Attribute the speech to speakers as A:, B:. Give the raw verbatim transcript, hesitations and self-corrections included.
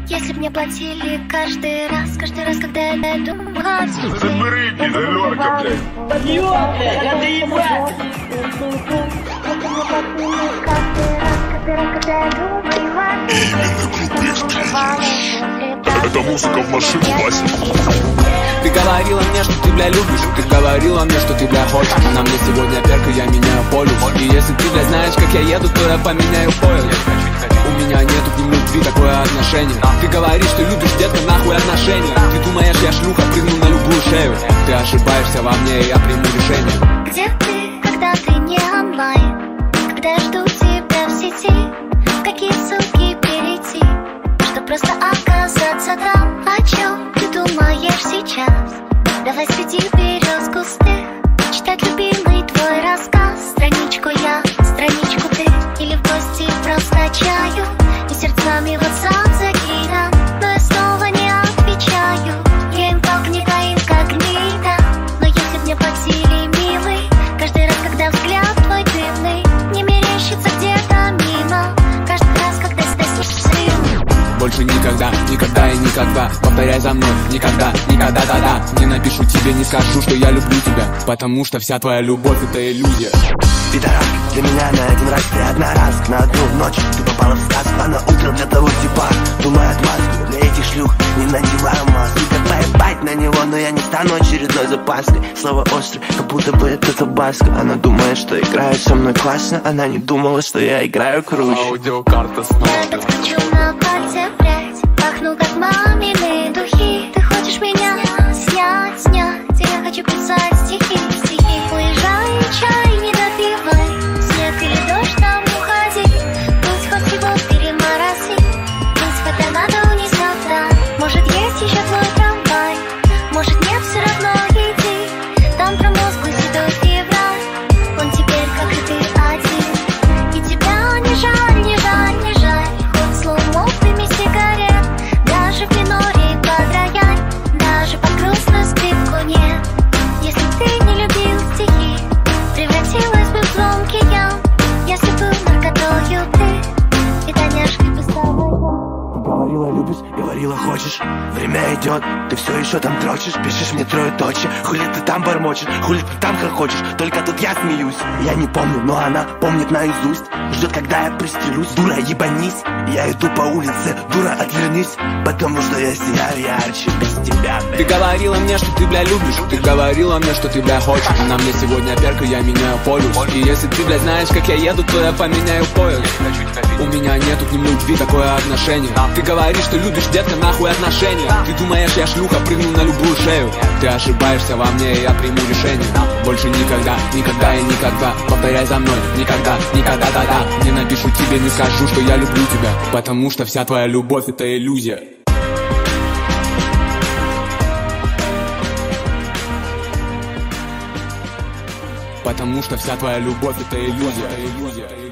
A: Если б мне платили каждый раз, каждый раз, когда я думаю,
B: забери, пидорка, блядь.
C: Ёб, блядь, надо ебать.
B: Это музыка в машину, Вася.
D: Ты говорила мне, что ты, бля, любишь. Ты говорила мне, что ты, бля, хочешь. На мне сегодня перка, я меняю полюс. И если ты, бля, знаешь, как я еду, то я поменяю поезд. У меня нету к ним любви, такое отношение. Ты говоришь, что любишь, детка, нахуй отношения. Ты думаешь, я шлюха, прыгну на любую шею. Ты ошибаешься во мне, и я приму решение.
A: Где ты, когда ты не онлайн? Когда я жду тебя в сети? В какие ссылки перейти, чтоб просто оказаться там? О чем ты думаешь сейчас? Давай среди берез густых читать любимый твой рассказ. Страничку я, страничку ты, или в гости просто чаю. И сердцами в WhatsApp закидам, но я снова не отвечаю. Я инкогнито, инкогнито. Но если б мне платили, милый, каждый раз, когда взгляд твой дымный не мерещится где-то мимо, каждый раз, когда сносишь срыв.
D: Больше никогда, никогда и никогда. Повторяй за мной, никогда, никогда, да-да. Не напишу тебе, не скажу, что я люблю тебя, потому что вся твоя любовь — это иллюзия.
E: Пидорак, для меня на один раз ты одноразк. На одну ночь ты попала в сказку, а на утро для того типа думаю отмазку. Для этих шлюх не надеваю маску. Как поебать на него, но я не стану очередной запаской. Слово острое, как будто бы это табаско. Она думает, что играет со мной классно. Она не думала, что я играю круче.
D: Аудиокарта снова.
A: Я подскочу на пальце прядь, пахну как мамины духи. Ты хочешь меня снять, снять, я хочу писать стихи, стихи. Уезжай, чай не допивай, снег или дождь там уходи. Пусть хоть его переморози, пусть хотя надо унести завтра. Может есть еще твой трамвай, может нет, все равно иди. Там промозглый седой февраль, он теперь как и ты один. И тебя не жаль, не жаль, не жаль. Хоть сломов дыми сигарет, даже в миноре под рояль, даже под грустную скрипку нет. Если б ты не любил стихи, превратилась бы в звонкий ям. Если был наркотою ты, и доняшкой бы стала я.
E: Говорила любишь, говорила хочешь. Время идет, ты все еще там дрочишь. Пишешь мне трое точек, хули ты там бормочешь, хули ты там хохочешь. Только тут я смеюсь. Я не помню, но она помнит наизусть. Ждет, когда я пристрелюсь. Дура, ебанись. Я иду по улице, дура, отвернись. Потому что я сияю ярче без тебя, бля.
D: Ты говорила мне, что ты, бля, любишь. Ты говорила мне, что ты, бля, хочешь. На мне сегодня перка, я меняю полюс. И если ты, бля, знаешь, как я еду, то я поменяю поезд. У меня нету к ним любви, такое отношение. Ты говоришь, что любишь, детка, нахуй отношения. Ты думаешь, я шлюха, прыгну на любую шею. Ты ошибаешься во мне, и я приму решение. Больше никогда, никогда и никогда. Повторяй за мной, никогда, никогда, да-да. Не напишу тебе, не скажу, что я люблю тебя, потому что вся твоя любовь — это иллюзия. Потому что вся твоя любовь — это иллюзия.